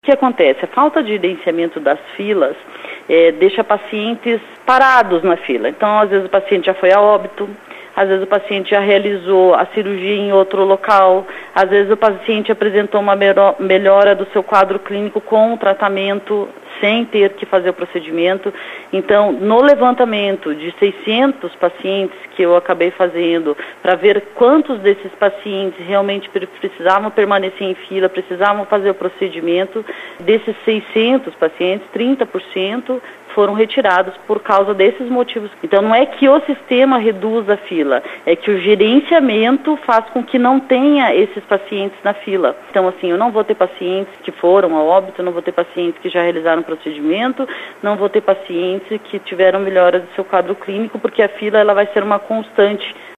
que acontece? A falta de gerenciamento das filas deixa pacientes parados na fila. Então, às vezes o paciente já foi a óbito, às vezes o paciente já realizou a cirurgia em outro local, às vezes o paciente apresentou uma melhora do seu quadro clínico com o tratamento sem ter que fazer o procedimento. Então, no levantamento de 600 pacientes que eu acabei fazendo para ver quantos desses pacientes realmente precisavam permanecer em fila, precisavam fazer o procedimento, desses 600 pacientes, 30% foram retirados por causa desses motivos. Então, não é que o sistema reduz a fila, é que o gerenciamento faz com que não tenha esses pacientes na fila. Então, assim, eu não vou ter pacientes que foram a óbito, não vou ter pacientes que já realizaram procedimento, não vou ter pacientes que tiveram melhora do seu quadro clínico, porque a fila ela vai ser uma constante.